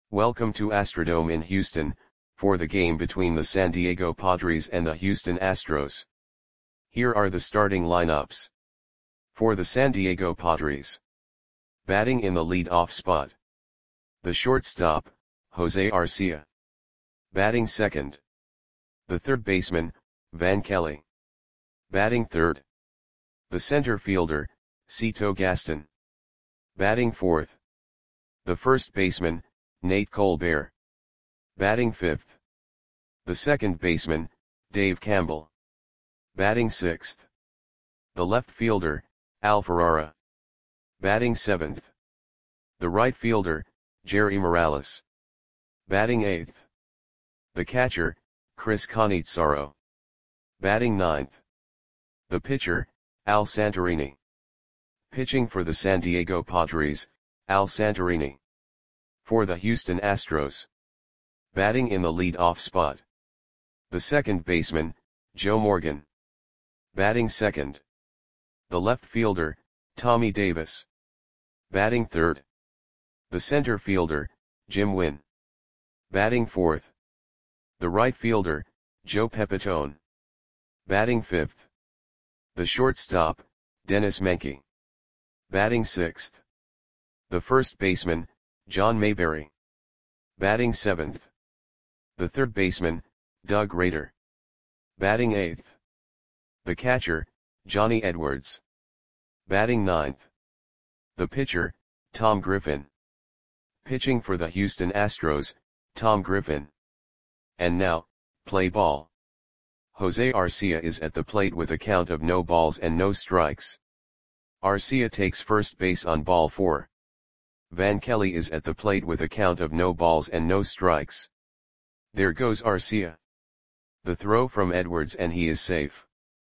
Welcome to Astrodome in Houston, for the game between the San Diego Padres and the Houston Astros. Here are the starting lineups. For the San Diego Padres. Batting in the lead-off spot. The shortstop, Jose Arcia. Batting second. The third baseman, Van Kelly. Batting third. The center fielder, Cito Gaston. Batting fourth. The first baseman, Nate Colbert. Batting fifth. The second baseman, Dave Campbell. Batting sixth. The left fielder, Al Ferrara. Batting seventh. The right fielder, Jerry Morales. Batting eighth. The catcher, Chris Cannizzaro. Batting ninth. The pitcher, Al Santorini. Pitching for the San Diego Padres, Al Santorini. For the Houston Astros. Batting in the lead-off spot. The second baseman, Joe Morgan. Batting second. The left fielder, Tommy Davis. Batting third. The center fielder, Jim Wynn. Batting fourth. The right fielder, Joe Pepitone. Batting fifth. The shortstop, Dennis Menke. Batting sixth. The first baseman, John Mayberry. Batting seventh. The third baseman, Doug Rader. Batting eighth. The catcher, Johnny Edwards. Batting ninth. The pitcher, Tom Griffin. Pitching for the Houston Astros, Tom Griffin. And now, play ball. Jose Arcia is at the plate with a count of no balls and no strikes. Arcia takes first base on ball 4. Van Kelly is at the plate with a count of no balls and no strikes. There goes Arcia. The throw from Edwards and he is safe.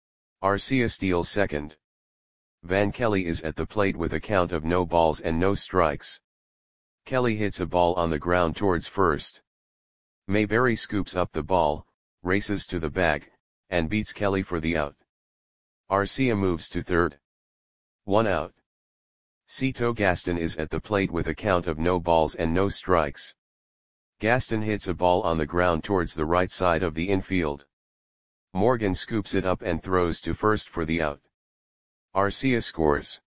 Arcia steals second. Van Kelly is at the plate with a count of no balls and no strikes. Kelly hits a ball on the ground towards first. Mayberry scoops up the ball, races to the bag, and beats Kelly for the out. Arcia moves to third. 1 out. Cito Gaston is at the plate with a count of no balls and no strikes. Gaston hits a ball on the ground towards the right side of the infield. Morgan scoops it up and throws to first for the out. Arcia scores.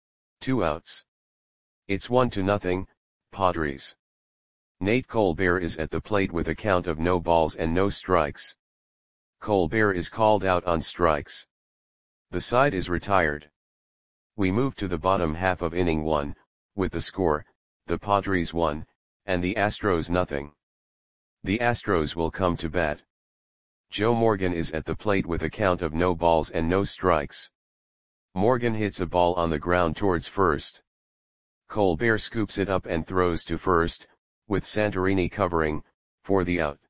2 outs. It's 1-0, Padres. Nate Colbert is at the plate with a count of no balls and no strikes. Colbert is called out on strikes. The side is retired. We move to the bottom half of inning 1, with the score, the Padres 1, and the Astros 0. The Astros will come to bat. Joe Morgan is at the plate with a count of no balls and no strikes. Morgan hits a ball on the ground towards first. Colbert scoops it up and throws to first, with Santorini covering, for the out.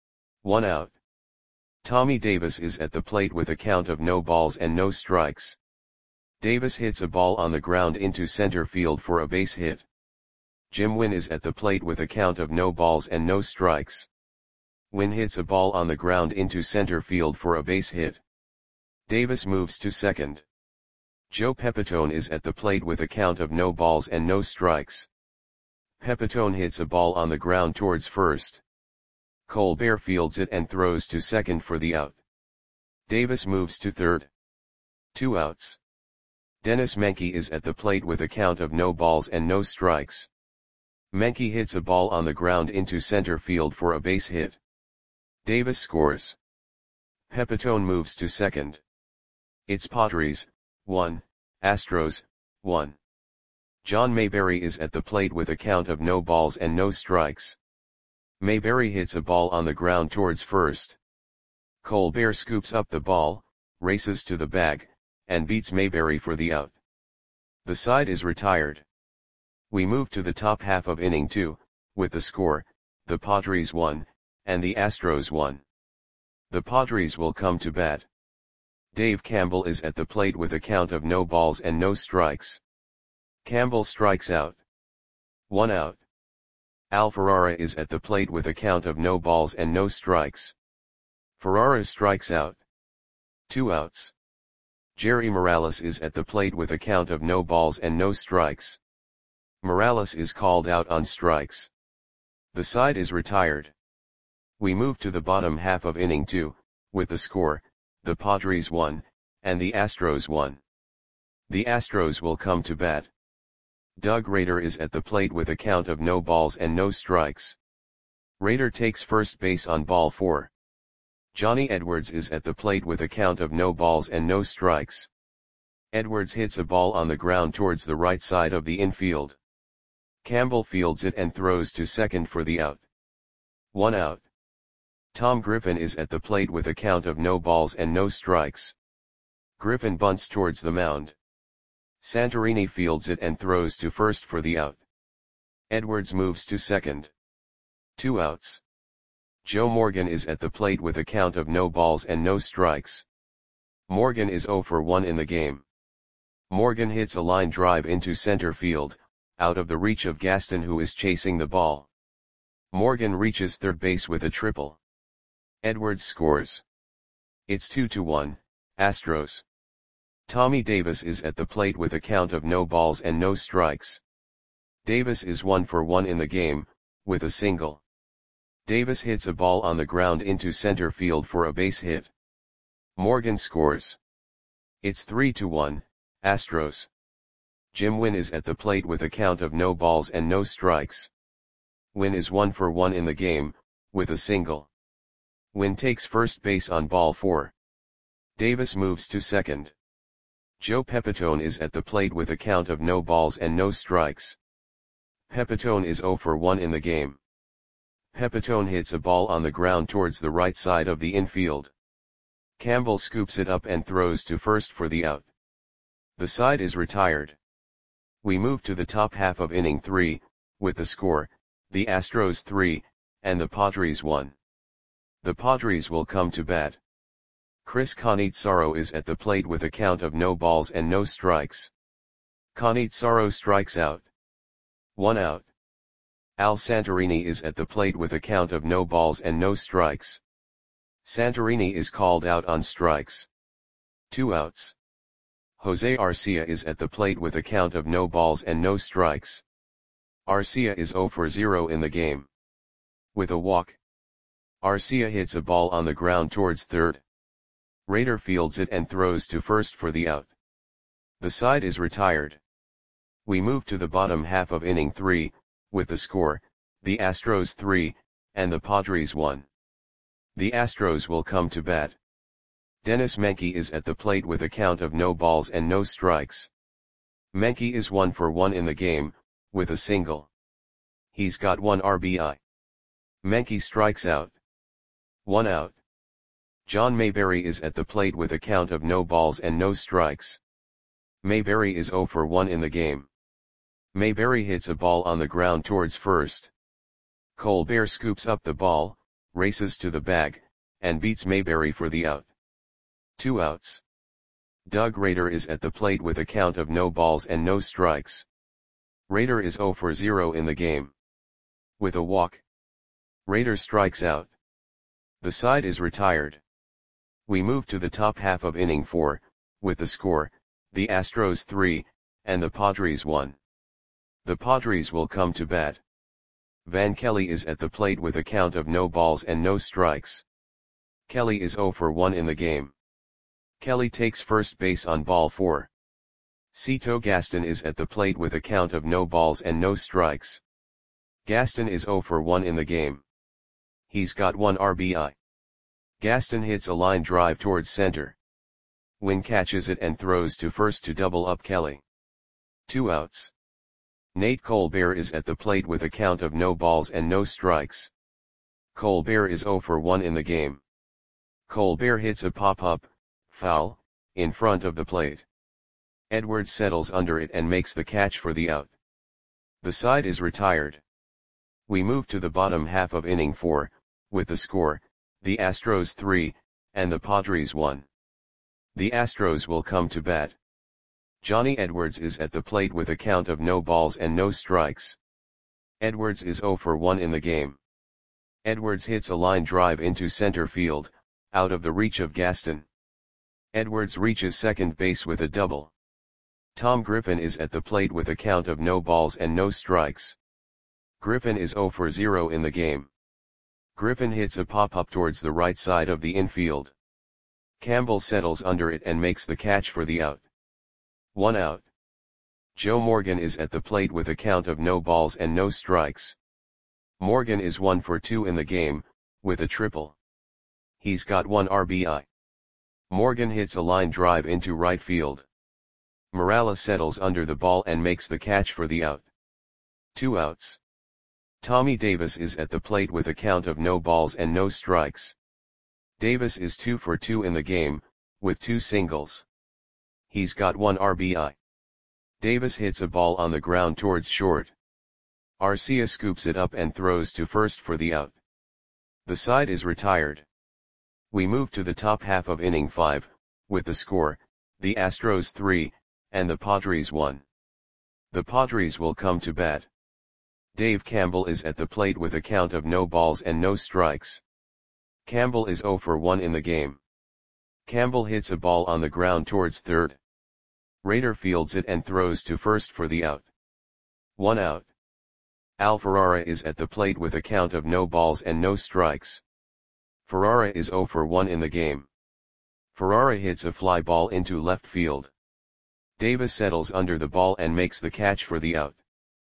1 out. Tommy Davis is at the plate with a count of no balls and no strikes. Davis hits a ball on the ground into center field for a base hit. Jim Wynn is at the plate with a count of no balls and no strikes. Wynn hits a ball on the ground into center field for a base hit. Davis moves to second. Joe Pepitone is at the plate with a count of no balls and no strikes. Pepitone hits a ball on the ground towards first. Colbert fields it and throws to second for the out. Davis moves to third. 2 outs. Dennis Menke is at the plate with a count of no balls and no strikes. Menke hits a ball on the ground into center field for a base hit. Davis scores. Pepitone moves to second. It's Padres, 1, Astros, 1. John Mayberry is at the plate with a count of no balls and no strikes. Mayberry hits a ball on the ground towards first. Colbert scoops up the ball, races to the bag, and beats Mayberry for the out. The side is retired. We move to the top half of inning 2, with the score, the Padres 1, and the Astros 1. The Padres will come to bat. Dave Campbell is at the plate with a count of no balls and no strikes. Campbell strikes out. 1 out. Al Ferrara is at the plate with a count of no balls and no strikes. Ferrara strikes out. 2 outs. Jerry Morales is at the plate with a count of no balls and no strikes. Morales is called out on strikes. The side is retired. We move to the bottom half of inning 2, with the score, the Padres 1, and the Astros 1. The Astros will come to bat. Doug Rader is at the plate with a count of no balls and no strikes. Rader takes first base on ball 4. Johnny Edwards is at the plate with a count of no balls and no strikes. Edwards hits a ball on the ground towards the right side of the infield. Campbell fields it and throws to second for the out. 1 out. Tom Griffin is at the plate with a count of no balls and no strikes. Griffin bunts towards the mound. Santorini fields it and throws to first for the out. Edwards moves to second. 2 outs. Joe Morgan is at the plate with a count of no balls and no strikes. Morgan is 0 for 1 in the game. Morgan hits a line drive into center field, out of the reach of Gaston, who is chasing the ball. Morgan reaches third base with a triple. Edwards scores. It's 2-1, Astros. Tommy Davis is at the plate with a count of no balls and no strikes. Davis is 1 for 1 in the game, with a single. Davis hits a ball on the ground into center field for a base hit. Morgan scores. It's 3-1, Astros. Jim Wynn is at the plate with a count of no balls and no strikes. Wynn is 1 for 1 in the game, with a single. Wynn takes first base on ball 4. Davis moves to second. Joe Pepitone is at the plate with a count of no balls and no strikes. Pepitone is 0 for 1 in the game. Pepitone hits a ball on the ground towards the right side of the infield. Campbell scoops it up and throws to first for the out. The side is retired. We move to the top half of inning 3, with the score, the Astros 3, and the Padres 1. The Padres will come to bat. Chris Cannizzaro is at the plate with a count of no balls and no strikes. Cannizzaro strikes out. 1 out. Al Santorini is at the plate with a count of no balls and no strikes. Santorini is called out on strikes. 2 outs. Jose Arcia is at the plate with a count of no balls and no strikes. Arcia is 0 for 0 in the game. With a walk. Arcia hits a ball on the ground towards third. Rader fields it and throws to first for the out. The side is retired. We move to the bottom half of inning 3, with the score, the Astros 3, and the Padres 1. The Astros will come to bat. Dennis Menke is at the plate with a count of no balls and no strikes. Menke is 1 for 1 in the game, with a single. He's got 1 RBI. Menke strikes out. 1 out. John Mayberry is at the plate with a count of no balls and no strikes. Mayberry is 0 for 1 in the game. Mayberry hits a ball on the ground towards first. Colbert scoops up the ball, races to the bag, and beats Mayberry for the out. 2 outs. Doug Rader is at the plate with a count of no balls and no strikes. Rader is 0 for 0 in the game. With a walk. Rader strikes out. The side is retired. We move to the top half of inning 4, with the score, the Astros 3, and the Padres 1. The Padres will come to bat. Van Kelly is at the plate with a count of no balls and no strikes. Kelly is 0 for 1 in the game. Kelly takes first base on ball 4. Cito Gaston is at the plate with a count of no balls and no strikes. Gaston is 0 for 1 in the game. He's got 1 RBI. Gaston hits a line drive towards center. Wynn catches it and throws to first to double up Kelly. 2 outs. Nate Colbert is at the plate with a count of no balls and no strikes. Colbert is 0 for 1 in the game. Colbert hits a pop-up, foul, in front of the plate. Edwards settles under it and makes the catch for the out. The side is retired. We move to the bottom half of inning 4, with the score, the Astros 3, and the Padres 1. The Astros will come to bat. Johnny Edwards is at the plate with a count of no balls and no strikes. Edwards is 0 for 1 in the game. Edwards hits a line drive into center field, out of the reach of Gaston. Edwards reaches second base with a double. Tom Griffin is at the plate with a count of no balls and no strikes. Griffin is 0 for 0 in the game. Griffin hits a pop-up towards the right side of the infield. Campbell settles under it and makes the catch for the out. 1 out. Joe Morgan is at the plate with a count of no balls and no strikes. Morgan is 1 for 2 in the game, with a triple. He's got 1 RBI. Morgan hits a line drive into right field. Morales settles under the ball and makes the catch for the out. 2 outs. Tommy Davis is at the plate with a count of no balls and no strikes. Davis is 2 for 2 in the game, with 2 singles. He's got 1 RBI. Davis hits a ball on the ground towards short. Arcia scoops it up and throws to first for the out. The side is retired. We move to the top half of inning 5, with the score, the Astros 3, and the Padres 1. The Padres will come to bat. Dave Campbell is at the plate with a count of no balls and no strikes. Campbell is 0 for 1 in the game. Campbell hits a ball on the ground towards third. Raider fields it and throws to first for the out. 1 out. Al Ferrara is at the plate with a count of no balls and no strikes. Ferrara is 0 for 1 in the game. Ferrara hits a fly ball into left field. Davis settles under the ball and makes the catch for the out.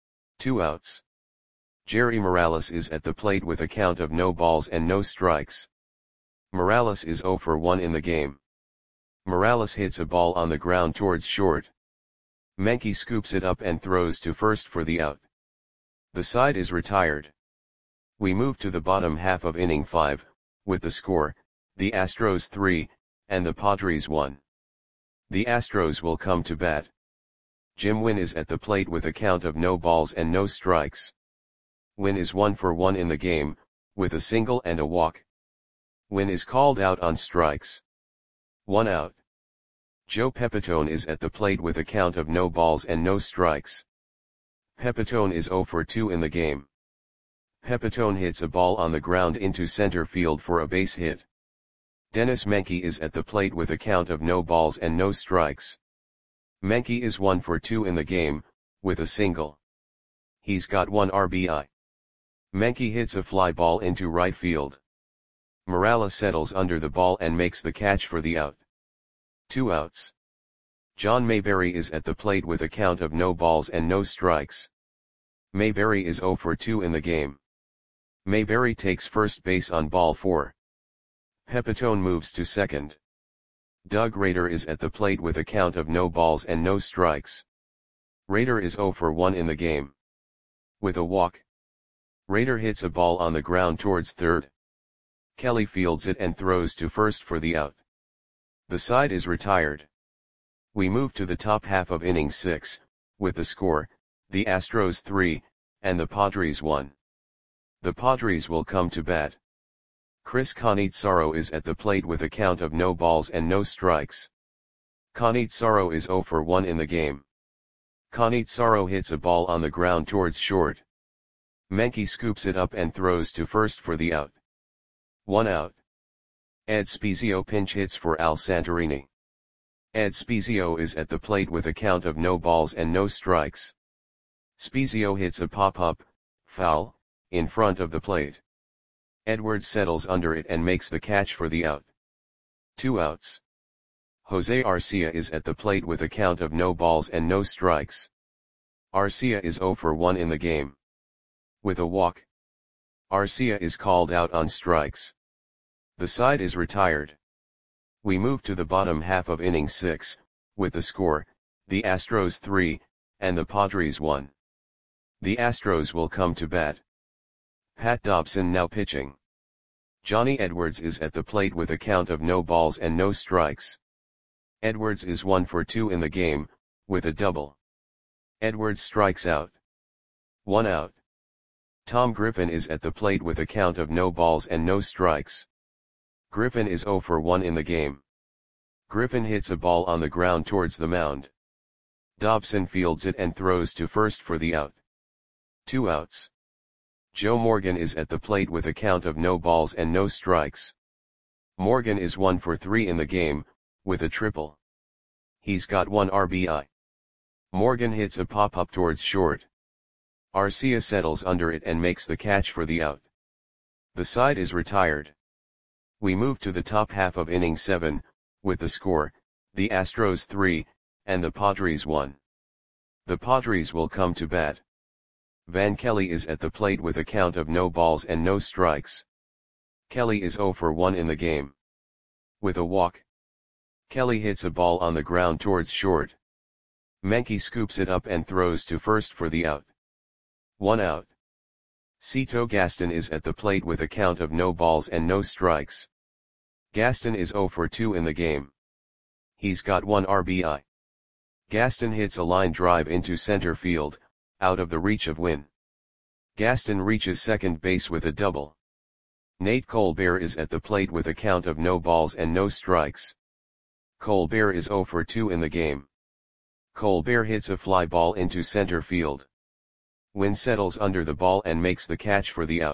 2 outs. Jerry Morales is at the plate with a count of no balls and no strikes. Morales is 0 for 1 in the game. Morales hits a ball on the ground towards short. Menke scoops it up and throws to first for the out. The side is retired. We move to the bottom half of inning 5, with the score, the Astros 3, and the Padres 1. The Astros will come to bat. Jim Wynn is at the plate with a count of no balls and no strikes. Wynn is 1 for 1 in the game, with a single and a walk. Wynn is called out on strikes. 1 out. Joe Pepitone is at the plate with a count of no balls and no strikes. Pepitone is 0 for 2 in the game. Pepitone hits a ball on the ground into center field for a base hit. Dennis Menke is at the plate with a count of no balls and no strikes. Menke is 1 for 2 in the game, with a single. He's got 1 RBI. Menke hits a fly ball into right field. Morales settles under the ball and makes the catch for the out. 2 outs. John Mayberry is at the plate with a count of no balls and no strikes. Mayberry is 0 for 2 in the game. Mayberry takes first base on ball 4. Pepitone moves to second. Doug Rader is at the plate with a count of no balls and no strikes. Rader is 0 for 1 in the game. With a walk. Rader hits a ball on the ground towards third. Kelly fields it and throws to first for the out. The side is retired. We move to the top half of inning 6, with the score, the Astros 3, and the Padres 1. The Padres will come to bat. Chris Cannizzaro is at the plate with a count of no balls and no strikes. Cannizzaro is 0 for 1 in the game. Cannizzaro hits a ball on the ground towards short. Menke scoops it up and throws to first for the out. 1 out. Ed Spezio pinch hits for Al Santorini. Ed Spezio is at the plate with a count of no balls and no strikes. Spezio hits a pop-up, foul, in front of the plate. Edwards settles under it and makes the catch for the out. 2 outs. Jose Arcia is at the plate with a count of no balls and no strikes. Arcia is 0 for 1 in the game. With a walk. Arcia is called out on strikes. The side is retired. We move to the bottom half of inning 6, with the score, the Astros 3, and the Padres 1. The Astros will come to bat. Pat Dobson now pitching. Johnny Edwards is at the plate with a count of no balls and no strikes. Edwards is 1 for 2 in the game, with a double. Edwards strikes out. 1 out. Tom Griffin is at the plate with a count of no balls and no strikes. Griffin is 0 for 1 in the game. Griffin hits a ball on the ground towards the mound. Dobson fields it and throws to first for the out. 2 outs. Joe Morgan is at the plate with a count of no balls and no strikes. Morgan is 1 for 3 in the game, with a triple. He's got 1 RBI. Morgan hits a pop-up towards short. Arcia settles under it and makes the catch for the out. The side is retired. We move to the top half of inning 7, with the score, the Astros 3, and the Padres 1. The Padres will come to bat. Van Kelly is at the plate with a count of no balls and no strikes. Kelly is 0 for 1 in the game. With a walk, Kelly hits a ball on the ground towards short. Menke scoops it up and throws to first for the out. 1 out. Cito Gaston is at the plate with a count of no balls and no strikes. Gaston is 0 for 2 in the game. He's got 1 RBI. Gaston hits a line drive into center field, out of the reach of Winn. Gaston reaches second base with a double. Nate Colbert is at the plate with a count of no balls and no strikes. Colbert is 0 for 2 in the game. Colbert hits a fly ball into center field. Winn settles under the ball and makes the catch for the out.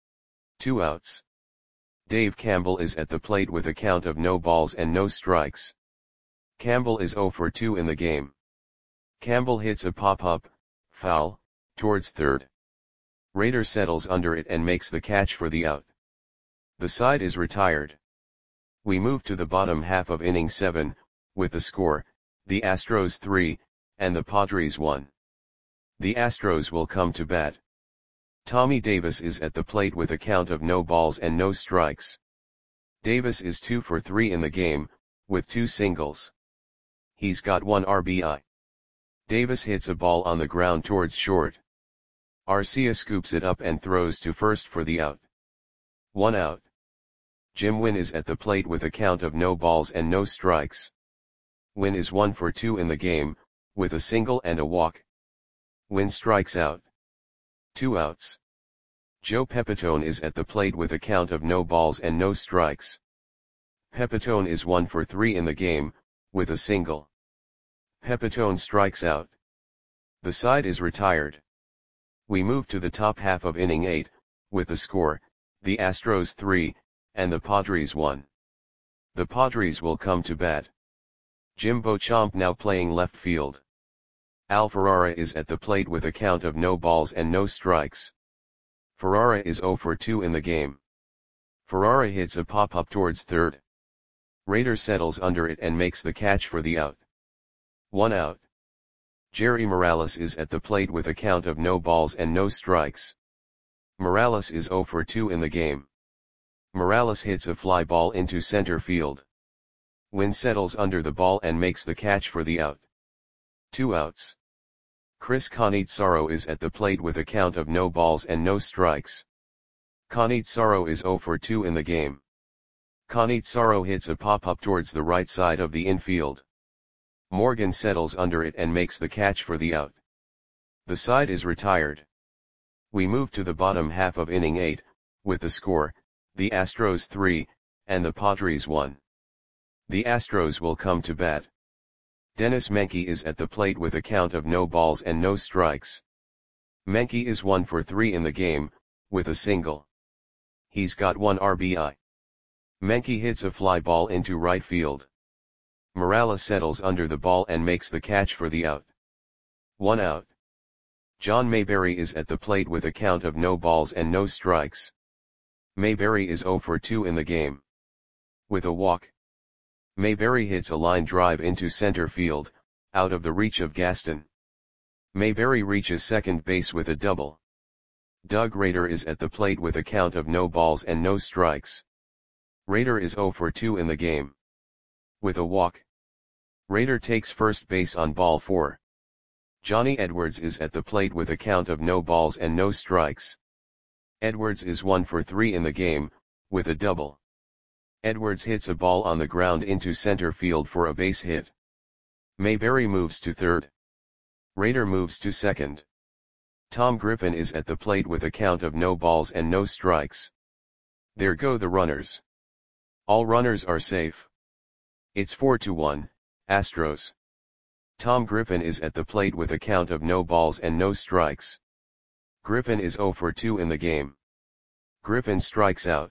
2 outs. Dave Campbell is at the plate with a count of no balls and no strikes. Campbell is 0 for 2 in the game. Campbell hits a pop-up, foul, towards third. Rader settles under it and makes the catch for the out. The side is retired. We move to the bottom half of inning 7, with the score, the Astros 3, and the Padres 1. The Astros will come to bat. Tommy Davis is at the plate with a count of no balls and no strikes. Davis is 2 for 3 in the game, with 2 singles. He's got 1 RBI. Davis hits a ball on the ground towards short. Arcia scoops it up and throws to first for the out. 1 out. Jim Winn is at the plate with a count of no balls and no strikes. Winn is 1 for 2 in the game, with a single and a walk. Winn strikes out. 2 outs. Joe Pepitone is at the plate with a count of no balls and no strikes. Pepitone is 1 for 3 in the game, with a single. Pepitone strikes out. The side is retired. We move to the top half of inning 8, with the score, the Astros 3, and the Padres 1. The Padres will come to bat. Jim Beauchamp now playing left field. Al Ferrara is at the plate with a count of no balls and no strikes. Ferrara is 0 for 2 in the game. Ferrara hits a pop-up towards third. Rader settles under it and makes the catch for the out. 1 out. Jerry Morales is at the plate with a count of no balls and no strikes. Morales is 0 for 2 in the game. Morales hits a fly ball into center field. Winn settles under the ball and makes the catch for the out. 2 outs. Chris Cannizzaro is at the plate with a count of no balls and no strikes. Cannizzaro is 0 for 2 in the game. Cannizzaro hits a pop-up towards the right side of the infield. Morgan settles under it and makes the catch for the out. The side is retired. We move to the bottom half of inning 8, with the score, the Astros 3, and the Padres 1. The Astros will come to bat. Dennis Menke is at the plate with a count of no balls and no strikes. Menke is 1 for 3 in the game, with a single. He's got 1 RBI. Menke hits a fly ball into right field. Morales settles under the ball and makes the catch for the out. 1 out. John Mayberry is at the plate with a count of no balls and no strikes. Mayberry is 0 for 2 in the game. With a walk, Mayberry hits a line drive into center field, out of the reach of Gaston. Mayberry reaches second base with a double. Doug Rader is at the plate with a count of no balls and no strikes. Rader is 0 for 2 in the game. With a walk, Rader takes first base on ball 4. Johnny Edwards is at the plate with a count of no balls and no strikes. Edwards is 1 for 3 in the game, with a double. Edwards hits a ball on the ground into center field for a base hit. Mayberry moves to third. Rader moves to second. Tom Griffin is at the plate with a count of no balls and no strikes. There go the runners. All runners are safe. It's 4-1, Astros. Tom Griffin is at the plate with a count of no balls and no strikes. Griffin is 0 for 2 in the game. Griffin strikes out.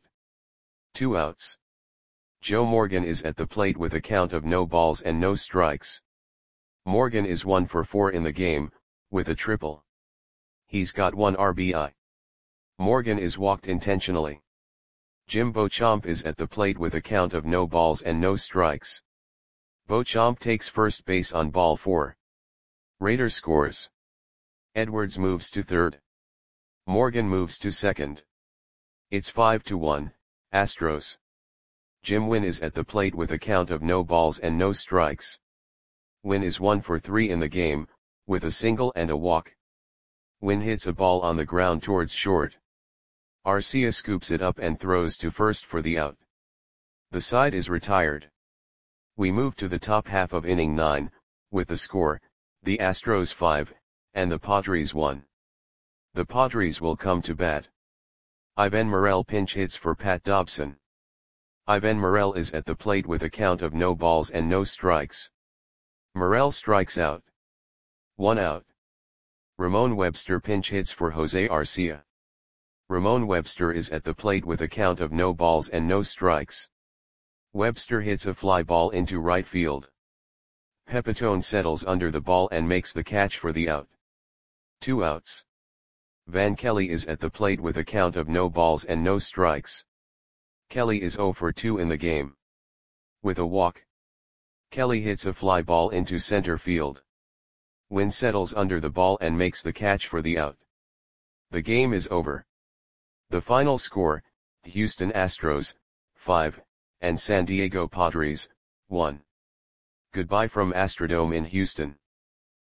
2 outs. Joe Morgan is at the plate with a count of no balls and no strikes. Morgan is 1 for 4 in the game, with a triple. he's got 1 RBI. Morgan is walked intentionally. Jim Beauchamp is at the plate with a count of no balls and no strikes. Beauchamp takes first base on ball 4. Rader scores. Edwards moves to third. Morgan moves to second. It's 5-1, Astros. Jim Wynn is at the plate with a count of no balls and no strikes. Wynn is 1 for 3 in the game, with a single and a walk. Wynn hits a ball on the ground towards short. Arcia scoops it up and throws to first for the out. The side is retired. We move to the top half of inning 9, with the score, the Astros 5, and the Padres 1. The Padres will come to bat. Ivan Morel pinch hits for Pat Dobson. Ivan Morel is at the plate with a count of no balls and no strikes. Morel strikes out. 1 out. Ramon Webster pinch hits for Jose Arcia. Ramon Webster is at the plate with a count of no balls and no strikes. Webster hits a fly ball into right field. Pepitone settles under the ball and makes the catch for the out. 2 outs. Van Kelly is at the plate with a count of no balls and no strikes. Kelly is 0 for 2 in the game. With a walk. Kelly hits a fly ball into center field. Wynn settles under the ball and makes the catch for the out. The game is over. The final score, Houston Astros, 5, and San Diego Padres, 1. Goodbye from Astrodome in Houston.